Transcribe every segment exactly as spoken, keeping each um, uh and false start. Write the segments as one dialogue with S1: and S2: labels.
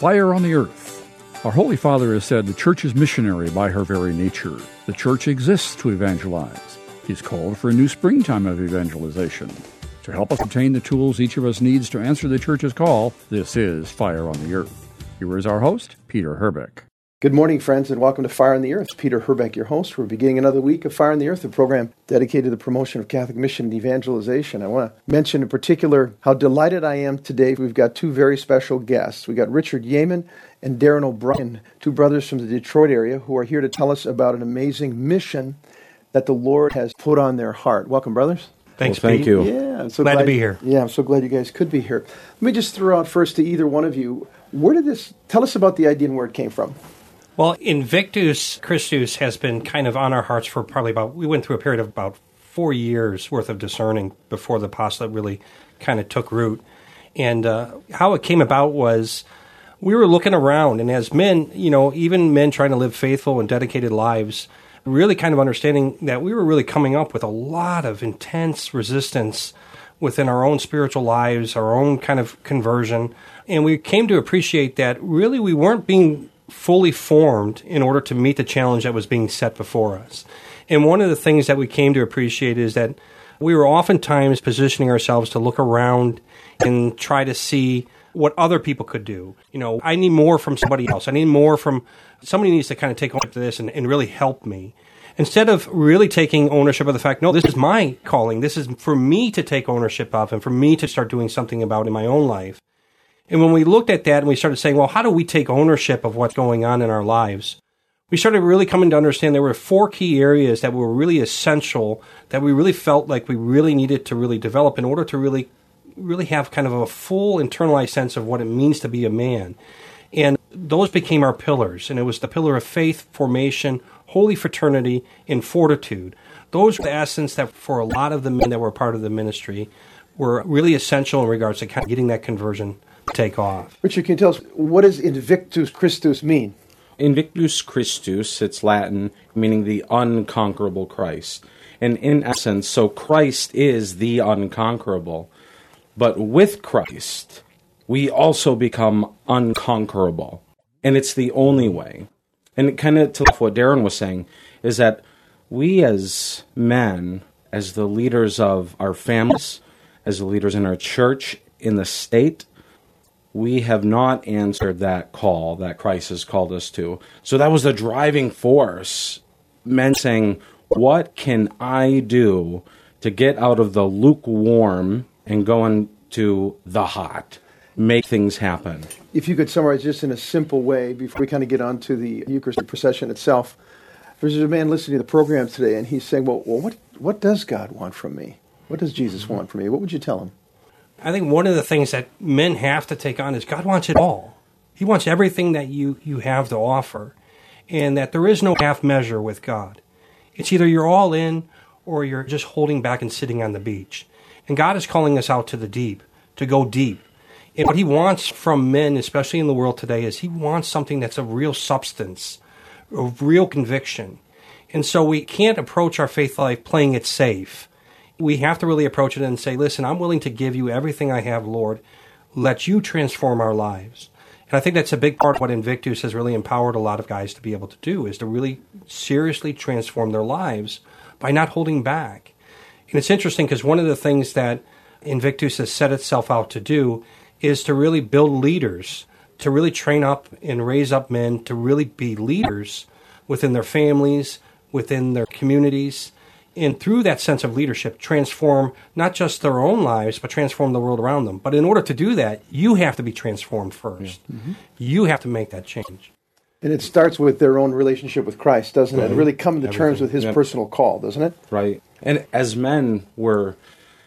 S1: Fire on the Earth. Our Holy Father has said the Church is missionary by her very nature. The Church exists to evangelize. He's called for a new springtime of evangelization. To help us obtain the tools each of us needs to answer the Church's call, this is Fire on the Earth. Here is our host, Peter Herbeck.
S2: Good morning, friends, and welcome to Fire on the Earth. Peter Herbeck, your host. We're beginning another week of Fire on the Earth, a program dedicated to the promotion of Catholic mission and evangelization. I want to mention in particular how delighted I am today. We've got two very special guests. We've got Richard Yeaman and Darren O'Brien, two brothers from the Detroit area who are here to tell us about an amazing mission that the Lord has put on their heart. Welcome, brothers.
S3: Thanks,
S4: well, thank
S3: Pete.
S4: you.
S2: Yeah, I'm so
S3: glad,
S2: glad
S3: to be here.
S2: Yeah, I'm so glad you guys could be here. Let me just throw out first to either one of you, where did this, tell us about the idea and where it came from.
S3: Well, Invictus Christus has been kind of on our hearts for probably about, we went through a period of about four years worth of discerning before the apostolate really kind of took root. And uh, how it came about was we were looking around, and as men, you know, even men trying to live faithful and dedicated lives, really kind of understanding that we were really coming up with a lot of intense resistance within our own spiritual lives, our own kind of conversion. And we came to appreciate that really we weren't being fully formed in order to meet the challenge that was being set before us. And one of the things that we came to appreciate is that we were oftentimes positioning ourselves to look around and try to see what other people could do. You know, I need more from somebody else. I need more from somebody needs to kind of take ownership of this and, and really help me. Instead of really taking ownership of the fact, no, this is my calling. This is for me to take ownership of and for me to start doing something about in my own life. And when we looked at that and we started saying, well, how do we take ownership of what's going on in our lives? We started really coming to understand there were four key areas that were really essential, that we really felt like we really needed to really develop in order to really, really have kind of a full internalized sense of what it means to be a man. And those became our pillars. And it was the pillar of faith, formation, holy fraternity, and fortitude. Those were the essence that for a lot of the men that were part of the ministry were really essential in regards to kind of getting that conversion take off.
S2: Richard, can you tell us, what does Invictus Christus mean?
S4: Invictus Christus, it's Latin, meaning the unconquerable Christ. And in essence, so Christ is the unconquerable. But with Christ, we also become unconquerable. And it's the only way. And it kind of to what Darren was saying is that we as men, as the leaders of our families, as the leaders in our church, in the state, we have not answered that call that Christ has called us to. So that was the driving force. Men saying, what can I do to get out of the lukewarm and go into the hot? Make things happen.
S2: If you could summarize just in a simple way before we kind of get on to the Eucharistic procession itself. There's a man listening to the program today, and he's saying, well, well what, what does God want from me? What does Jesus want from me? What would you tell him?
S3: I think one of the things that men have to take on is God wants it all. He wants everything that you, you have to offer, and that there is no half measure with God. It's either you're all in or you're just holding back and sitting on the beach. And God is calling us out to the deep, to go deep. And what he wants from men, especially in the world today, is he wants something that's of real substance, of real conviction. And so we can't approach our faith life playing it safe. We have to really approach it and say, listen, I'm willing to give you everything I have, Lord. Let you transform our lives. And I think that's a big part of what Invictus has really empowered a lot of guys to be able to do, is to really seriously transform their lives by not holding back. And it's interesting because one of the things that Invictus has set itself out to do is to really build leaders, to really train up and raise up men to really be leaders within their families, within their communities, and through that sense of leadership, transform not just their own lives, but transform the world around them. But in order to do that, you have to be transformed first. Yeah. Mm-hmm. You have to make that change.
S2: And it starts with their own relationship with Christ, doesn't it? And really come to terms with his yep. personal call, doesn't it?
S4: Right. And as men, we're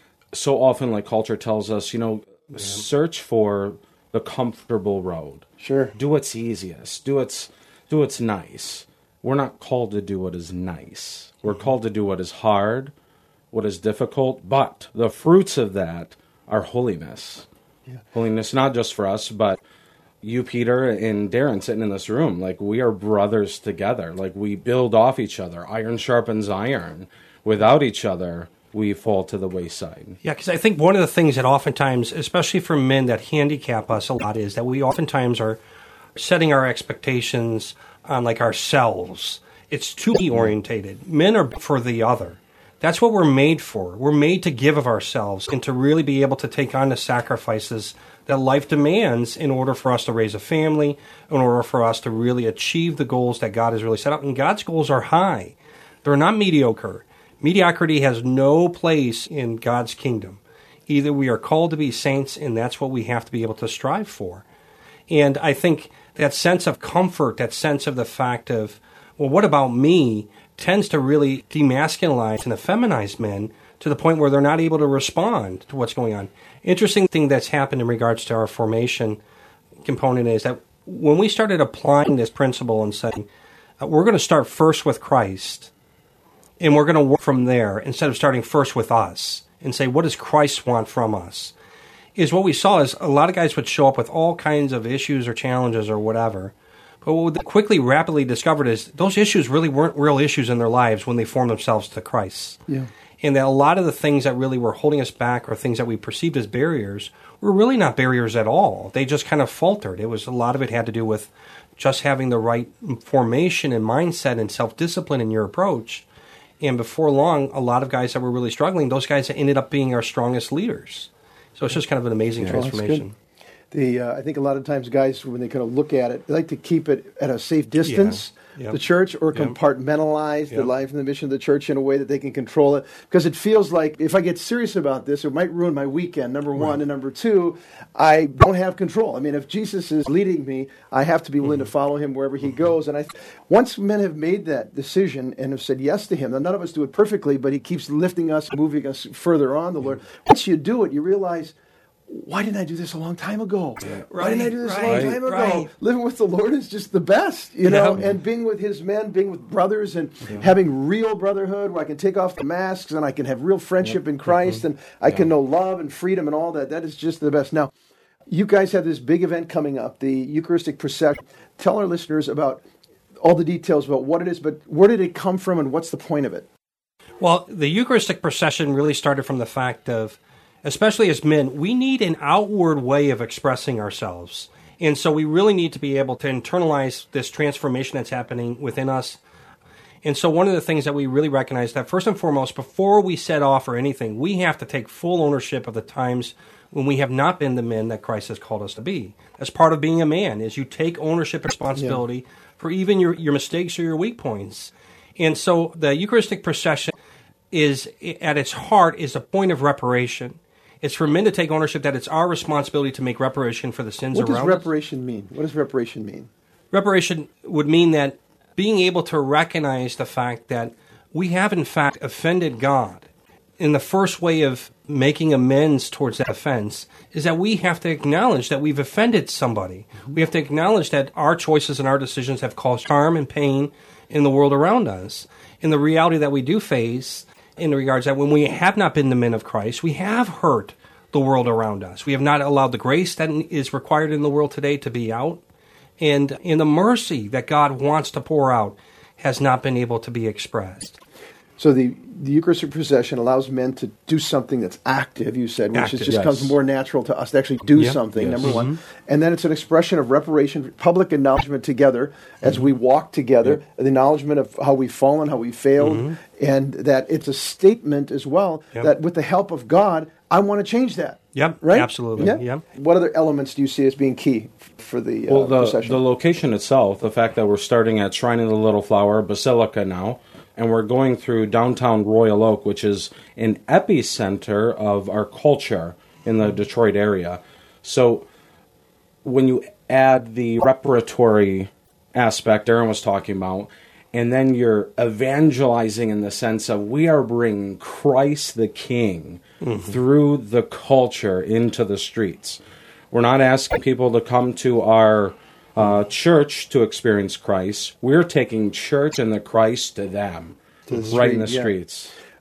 S4: so often, like culture tells us, you know, yeah. search for the comfortable road.
S2: Sure.
S4: Do what's easiest. Do what's, do what's nice. We're not called to do what is nice. We're called to do what is hard, what is difficult, but the fruits of that are holiness. Yeah. Holiness not just for us, but you, Peter, and Darren sitting in this room. Like, we are brothers together. Like, we build off each other. Iron sharpens iron. Without each other, we fall to the wayside.
S3: Yeah, because I think one of the things that oftentimes, especially for men, that handicap us a lot is that we oftentimes are setting our expectations on like ourselves. It's too orientated. Men are for the other. That's what we're made for. We're made to give of ourselves and to really be able to take on the sacrifices that life demands in order for us to raise a family, in order for us to really achieve the goals that God has really set out. And God's goals are high. They're not mediocre. Mediocrity has no place in God's kingdom. Either we are called to be saints, and that's what we have to be able to strive for. And I think that sense of comfort, that sense of the fact of, well, what about me, tends to really demasculinize and effeminize men to the point where they're not able to respond to what's going on. Interesting thing that's happened in regards to our formation component is that when we started applying this principle and saying, uh, we're going to start first with Christ, and we're going to work from there instead of starting first with us and say, what does Christ want from us? Is what we saw is a lot of guys would show up with all kinds of issues or challenges or whatever. But what we quickly, rapidly discovered is those issues really weren't real issues in their lives when they formed themselves to Christ. Yeah. And that a lot of the things that really were holding us back or things that we perceived as barriers were really not barriers at all. They just kind of faltered. It was a lot of it had to do with just having the right formation and mindset and self-discipline in your approach. And before long, a lot of guys that were really struggling, those guys ended up being our strongest leaders. So it's just kind of an amazing yeah, transformation.
S2: The uh, I think a lot of times guys, when they kind of look at it, they like to keep it at a safe distance, yeah. yep. the church, or yep. compartmentalize yep. the life and the mission of the church in a way that they can control it. Because it feels like if I get serious about this, it might ruin my weekend, number one. Right. And number two, I don't have control. I mean, if Jesus is leading me, I have to be willing mm-hmm. to follow him wherever he mm-hmm. goes. And I, once men have made that decision and have said yes to him, now none of us do it perfectly, but he keeps lifting us, moving us further on the Lord. Once you do it, you realize, why didn't I do this a long time ago? Yeah. Right, Why didn't I do this right, a long time ago? Right. Living with the Lord is just the best, you know, yeah. and being with his men, being with brothers, and yeah. having real brotherhood where I can take off the masks and I can have real friendship yeah. in Christ mm-hmm. and I yeah. can know love and freedom and all that. That is just the best. Now, you guys have this big event coming up, the Eucharistic Procession. Tell our listeners about all the details about what it is, but where did it come from and what's the point of it?
S3: Well, the Eucharistic Procession really started from the fact of, especially as men, we need an outward way of expressing ourselves. And so we really need to be able to internalize this transformation that's happening within us. And so one of the things that we really recognize that first and foremost, before we set off for anything, we have to take full ownership of the times when we have not been the men that Christ has called us to be. That's part of being a man, is you take ownership and responsibility yeah. for even your, your mistakes or your weak points. And so the Eucharistic Procession is, at its heart, is a point of reparation. It's for men to take ownership that it's our responsibility to make reparation for the sins around us.
S2: What does reparation mean? What does reparation mean?
S3: Reparation would mean that being able to recognize the fact that we have, in fact, offended God. And the first way of making amends towards that offense is that we have to acknowledge that we've offended somebody. Mm-hmm. We have to acknowledge that our choices and our decisions have caused harm and pain in the world around us. And the reality that we do face in regards that when we have not been the men of Christ, we have hurt the world around us. We have not allowed the grace that is required in the world today to be out. And in the mercy that God wants to pour out has not been able to be expressed.
S2: So the, the Eucharistic Procession allows men to do something that's active, you said, which active, is just yes. comes more natural to us to actually do yep, something, yes. number one. Mm-hmm. And then it's an expression of reparation, public acknowledgement together as mm-hmm. we walk together, yep. the acknowledgement of how we've fallen, how we failed, mm-hmm. and that it's a statement as well yep. that with the help of God, I want to change that.
S3: Yep,
S2: right?
S3: absolutely.
S2: Yeah?
S3: Yep.
S2: What other elements do you see as being key for the, uh,
S4: well, the
S2: procession?
S4: The location itself, the fact that we're starting at Shrine of the Little Flower, Basilica now, and we're going through downtown Royal Oak, which is an epicenter of our culture in the Detroit area. So when you add the reparatory aspect Aaron was talking about, and then you're evangelizing in the sense of we are bringing Christ the King mm-hmm. through the culture into the streets. We're not asking people to come to our uh, church to experience Christ. We're taking church and the Christ to them, to the right street, in the
S2: yeah.
S4: streets.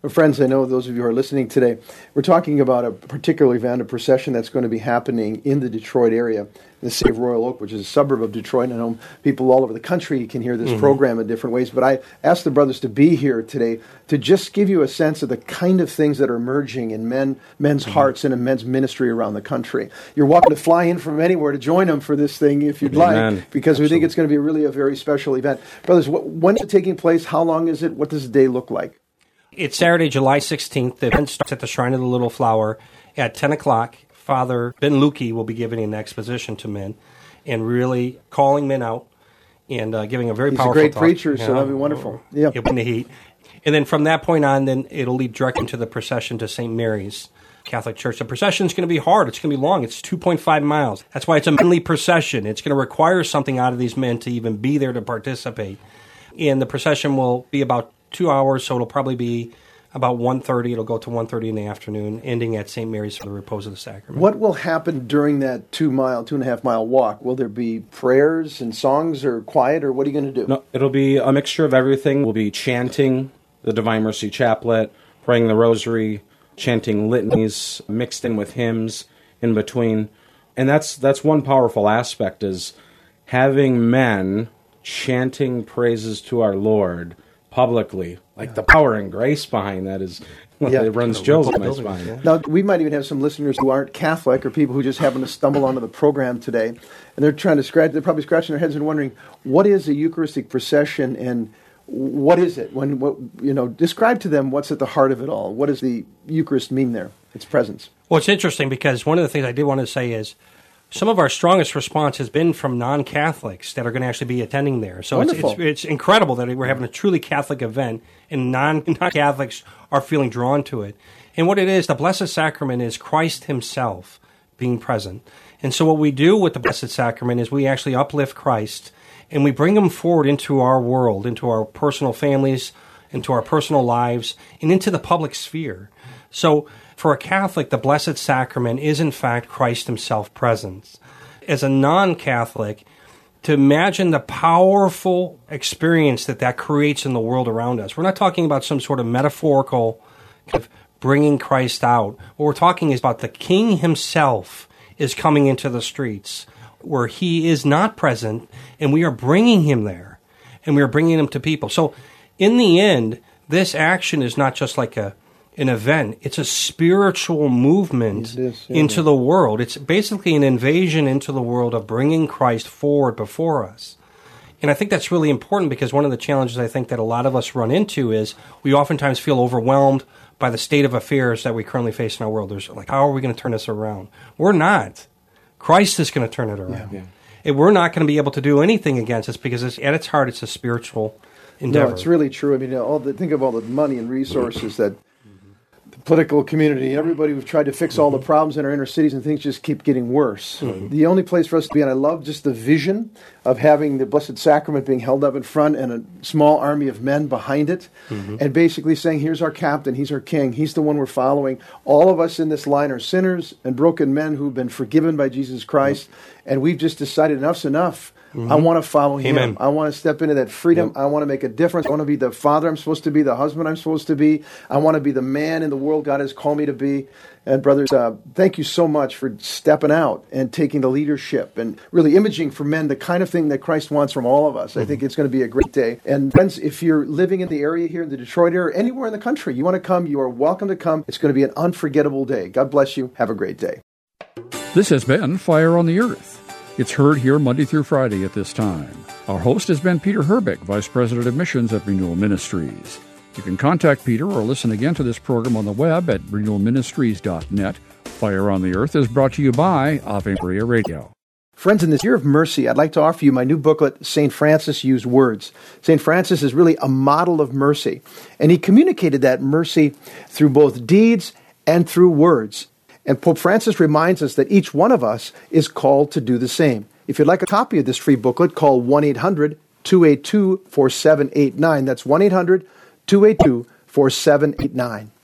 S2: Friends, I know those of you who are listening today, we're talking about a particular event, a procession that's going to be happening in the Detroit area, in the city of Royal Oak, which is a suburb of Detroit. I know people all over the country can hear this mm-hmm. program in different ways, but I asked the brothers to be here today to just give you a sense of the kind of things that are emerging in men, men's mm-hmm. hearts and in men's ministry around the country. You're welcome to fly in from anywhere to join them for this thing if you'd Amen. like, because Absolutely. we think it's going to be really a very special event. Brothers, what, when is it taking place? How long is it? What does the day look like?
S3: It's Saturday, July sixteenth. The event starts at the Shrine of the Little Flower at ten o'clock. Father Ben Lukey will be giving an exposition to men and really calling men out and uh, giving a very
S2: He's
S3: powerful
S2: He's a great
S3: talk.
S2: preacher,
S3: you
S2: so
S3: know,
S2: that'll be wonderful. Yeah.
S3: In the heat. And then from that point on, then it'll lead directly into the procession to Saint Mary's Catholic Church. The procession is going to be hard. It's going to be long. It's two point five miles. That's why it's a manly procession. It's going to require something out of these men to even be there to participate. And the procession will be about two hours, so it'll probably be about one thirty. It'll go to one thirty in the afternoon, ending at Saint Mary's for the repose of the sacrament.
S2: What will happen during that two mile, two and a half mile walk? Will there be prayers and songs or quiet, or what are you going to do?
S4: No, it'll be a mixture of everything. We'll be chanting the Divine Mercy Chaplet, praying the Rosary, chanting litanies, mixed in with hymns in between. And that's that's one powerful aspect, is having men chanting praises to our Lord publicly. Like the power and grace behind that is what yeah. it runs Joe's my spine.
S2: Yeah. Now, we might even have some listeners who aren't Catholic or people who just happen to stumble onto the program today, and they're trying to scratch, they're probably scratching their heads and wondering, what is a Eucharistic procession and what is it? When what you know, describe to them what's at the heart of it all. What does the Eucharist mean there? Its presence.
S3: Well, it's interesting because one of the things I did want to say is some of our strongest response has been from non-Catholics that are going to actually be attending there. So it's, it's it's incredible that we're having a truly Catholic event and non, non-Catholics are feeling drawn to it. And what it is, the Blessed Sacrament is Christ himself being present. And so what we do with the Blessed Sacrament is we actually uplift Christ and we bring him forward into our world, into our personal families, into our personal lives, and into the public sphere. So for a Catholic, the Blessed Sacrament is in fact Christ himself present. As a non-Catholic, to imagine the powerful experience that that creates in the world around us. We're not talking about some sort of metaphorical kind of bringing Christ out. What we're talking is about the King himself is coming into the streets where he is not present, and we are bringing him there, and we are bringing him to people. So in the end, this action is not just like a an event. It's a spiritual movement is, yeah, into yeah. the world. It's basically an invasion into the world of bringing Christ forward before us. And I think that's really important because one of the challenges I think that a lot of us run into is we oftentimes feel overwhelmed by the state of affairs that we currently face in our world. There's like, how are we going to turn this around? We're not. Christ is going to turn it around. Yeah, yeah. And we're not going to be able to do anything against this because it's, at its heart, it's a spiritual endeavor.
S2: No, it's really true. I mean, all the, think of all the money and resources that political community, everybody who've tried to fix all the problems in our inner cities, and things just keep getting worse. Mm-hmm. The only place for us to be, and I love just the vision of having the Blessed Sacrament being held up in front and a small army of men behind it, mm-hmm. and basically saying, here's our captain, he's our king, he's the one we're following. All of us in this line are sinners and broken men who've been forgiven by Jesus Christ, mm-hmm. and we've just decided enough's enough. Mm-hmm. I want to follow him.
S3: Amen.
S2: I want to step into that freedom. Yep. I want to make a difference. I want to be the father I'm supposed to be, the husband I'm supposed to be. I want to be the man in the world God has called me to be. And brothers, uh, thank you so much for stepping out and taking the leadership and really imaging for men the kind of thing that Christ wants from all of us. Mm-hmm. I think it's going to be a great day. And friends, if you're living in the area here in the Detroit area, or anywhere in the country, you want to come, you are welcome to come. It's going to be an unforgettable day. God bless you. Have a great day.
S1: This has been Fire on the Earth. It's heard here Monday through Friday at this time. Our host has been Peter Herbeck, Vice President of Missions at Renewal Ministries. You can contact Peter or listen again to this program on the web at renewal ministries dot net. Fire on the Earth is brought to you by Ave Maria Radio.
S2: Friends, in this year of mercy, I'd like to offer you my new booklet, Saint Francis Used Words. Saint Francis is really a model of mercy, and he communicated that mercy through both deeds and through words. And Pope Francis reminds us that each one of us is called to do the same. If you'd like a copy of this free booklet, call one eight hundred two eight two four seven eight nine. That's one eight hundred two eight two four seven eight nine.